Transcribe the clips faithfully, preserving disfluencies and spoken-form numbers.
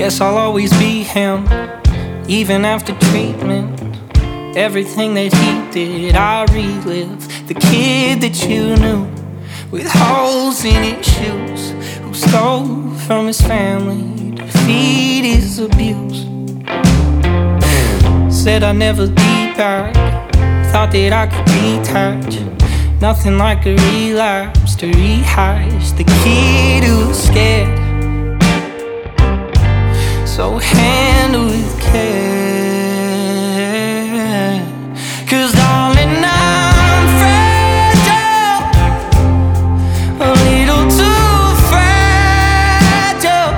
Guess I'll always be him, even after treatment. Everything that he did, I relive. The kid that you knew, with holes in his shoes, who stole from his family to feed his abuse. Said I'd never be back, thought that I could detach. Nothing like a relapse to rehash. The kid who was scared, so handle with care. Cause darling, I'm fragile, a little too fragile.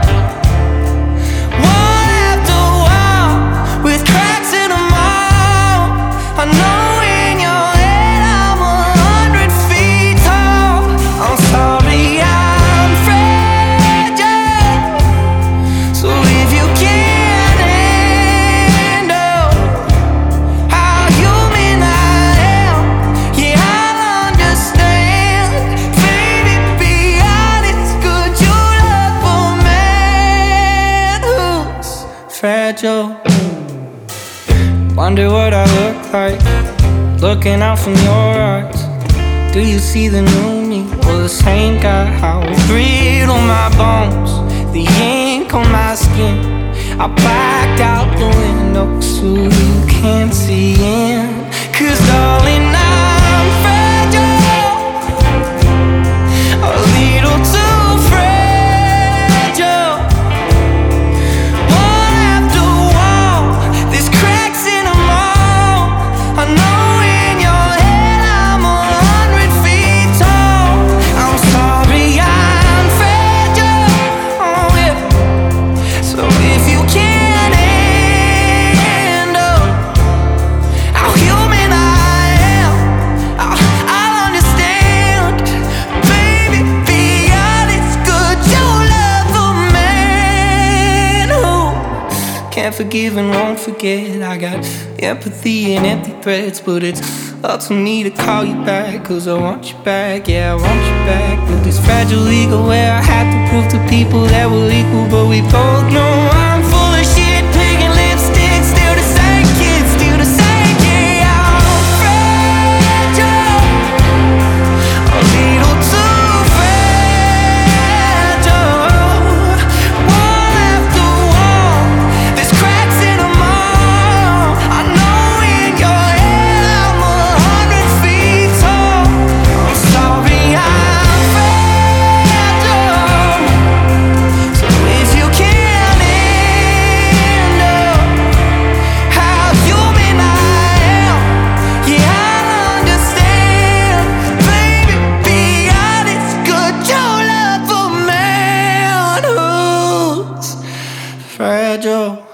One after one, with cracks in them all. I know in your head I'm a hundred feet tall. I'm sorry, I'm fragile. So if you can't handle how human I am, yeah, I'll understand. Baby, be honest, could you love a man who's fragile? Wonder what I look like, looking out from your eyes. Do you see the new me, or the same guy? How brittle my bones, the ink on my skin. I blacked out the window so you can't see in. Cause darling, I'm fragile, a little too fragile. One after one, there's cracks in them all. I know in your head I'm a hundred feet tall. I'm sorry, I'm fragile, oh yeah. So if you can't handle how human I am, I'll, I'll understand. Baby, be honest, could you love a man who can't forgive and won't forget? I got empathy and empty threats, but it's up to me to call you back. Cause I want you back, yeah, I want you back. With this fragile ego where I had to prove to people that we're equal, but we both know I'm full of shit, pig and lipstick. Still the same kid, still the same kid. I'm fragile, a little too fragile. One after one, there's cracks in them all. I know in your head I'm a hundred feet tall. I'm sorry, I'm fragile. So if you can't handle how human I am, yeah, I'll understand. Baby, be honest, could you love a man who's fragile?